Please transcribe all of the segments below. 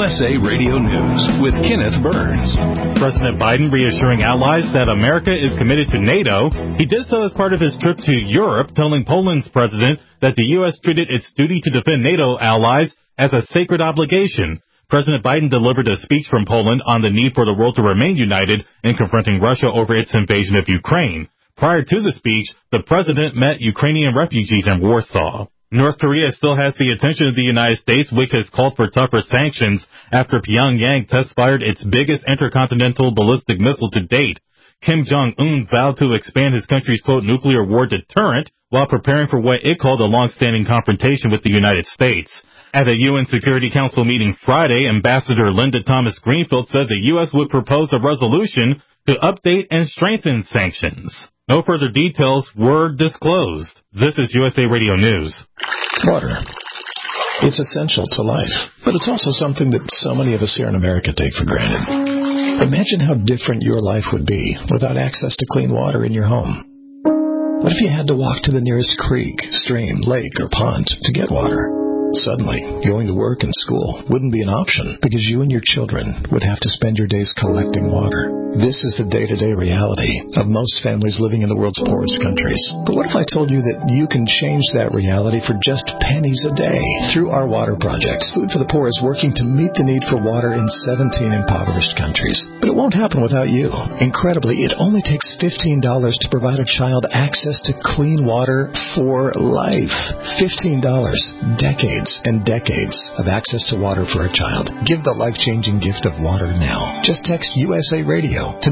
USA Radio News with Kenneth Burns. President Biden reassuring allies that America is committed to NATO. He did so as part of his trip to Europe, telling Poland's president that the U.S. treated its duty to defend NATO allies as a sacred obligation. President Biden delivered a speech from Poland on the need for the world to remain united in confronting Russia over its invasion of Ukraine. Prior to the speech, the president met Ukrainian refugees in Warsaw. North Korea still has the attention of the United States, which has called for tougher sanctions after Pyongyang test-fired its biggest intercontinental ballistic missile to date. Kim Jong-un vowed to expand his country's, quote, nuclear war deterrent while preparing for what it called a long-standing confrontation with the United States. At a UN Security Council meeting Friday, Ambassador Linda Thomas-Greenfield said the U.S. would propose a resolution to update and strengthen sanctions. No further details were disclosed. This is USA Radio News. Water. It's essential to life, but it's also something that so many of us here in America take for granted. Imagine how different your life would be without access to clean water in your home. What if you had to walk to the nearest creek, stream, lake, or pond to get water? Suddenly, going to work and school wouldn't be an option because you and your children would have to spend your days collecting water. This is the day-to-day reality of most families living in the world's poorest countries. But what if I told you that you can change that reality for just pennies a day through our water projects? Food for the Poor is working to meet the need for water in 17 impoverished countries. But it won't happen without you. Incredibly, it only takes $15 to provide a child access to clean water for life. $15. Decades and decades of access to water for a child. Give the life-changing gift of water now. Just text USA Radio to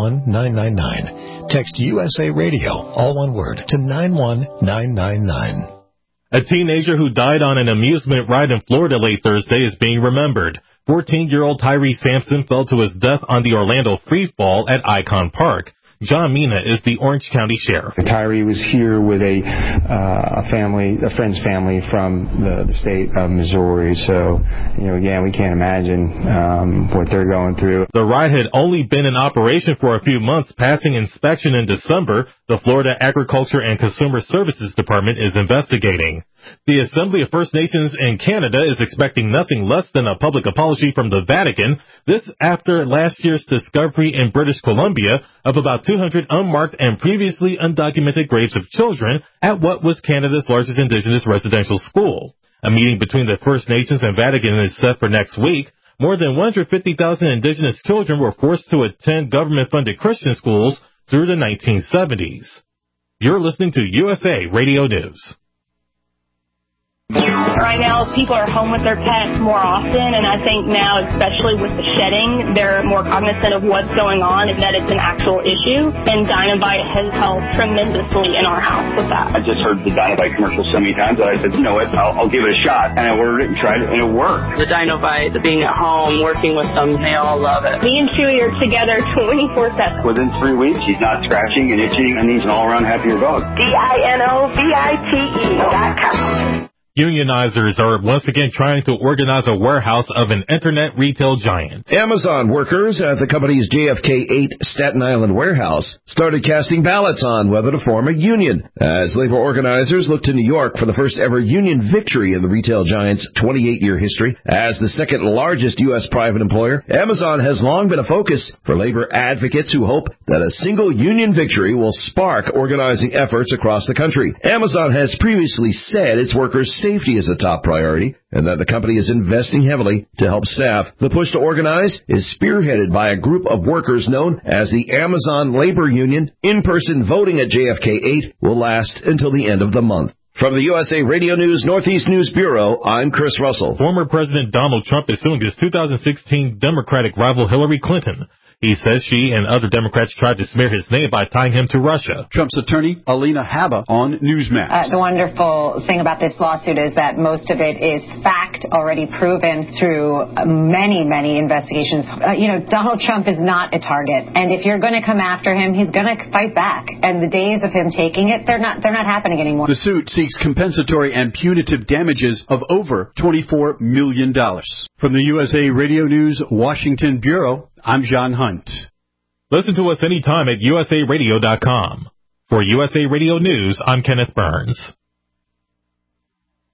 91999. Text USA Radio, all one word, to 91999. A teenager who died on an amusement ride in Florida late Thursday is being remembered. 14-year-old Tyree Sampson fell to his death on the Orlando Free Fall at Icon Park. John Mina is the Orange County Sheriff. Tyree was here with a friend's family from the state of Missouri. So, again, we can't imagine what they're going through. The ride had only been in operation for a few months, passing inspection in December. The Florida Agriculture and Consumer Services Department is investigating. The Assembly of First Nations in Canada is expecting nothing less than a public apology from the Vatican. This after last year's discovery in British Columbia of about 200 unmarked and previously undocumented graves of children at what was Canada's largest indigenous residential school. A meeting between the First Nations and Vatican is set for next week. More than 150,000 indigenous children were forced to attend government-funded Christian schools through the 1970s. You're listening to USA Radio News. Right now, people are home with their pets more often, and I think now, especially with the shedding, they're more cognizant of what's going on and that it's an actual issue, and Dinovite has helped tremendously in our house with that. I just heard the Dinovite commercial so many times that I said, you know what, I'll give it a shot, and I ordered it and tried it, and it worked. The Dinovite, the being at home, working with them, they all love it. Me and Chewy are together 24/7. Within 3 weeks, he's not scratching and itching, and he's an all-around happier dog. DINOVITE.com. Unionizers are once again trying to organize a warehouse of an internet retail giant. Amazon workers at the company's JFK 8 Staten Island warehouse started casting ballots on whether to form a union as labor organizers look to New York for the first ever union victory in the retail giant's 28-year history. As the second largest U.S. private employer, Amazon has long been a focus for labor advocates who hope that a single union victory will spark organizing efforts across the country. Amazon has previously said its workers' safety is a top priority and that the company is investing heavily to help staff. The push to organize is spearheaded by a group of workers known as the Amazon Labor Union. In-person voting at JFK 8 will last until the end of the month. From the USA Radio News Northeast News Bureau, I'm Chris Russell. Former President Donald Trump is suing his 2016 Democratic rival Hillary Clinton. He says she and other Democrats tried to smear his name by tying him to Russia. Trump's attorney, Alina Habba, on Newsmax. The wonderful thing about this lawsuit is that most of it is fact already proven through many, many investigations. Donald Trump is not a target. And if you're going to come after him, he's going to fight back. And the days of him taking it, they're not happening anymore. The suit seeks compensatory and punitive damages of over $24 million. From the USA Radio News Washington Bureau, I'm John Hunt. Listen to us anytime at usaradio.com. For USA Radio News, I'm Kenneth Burns.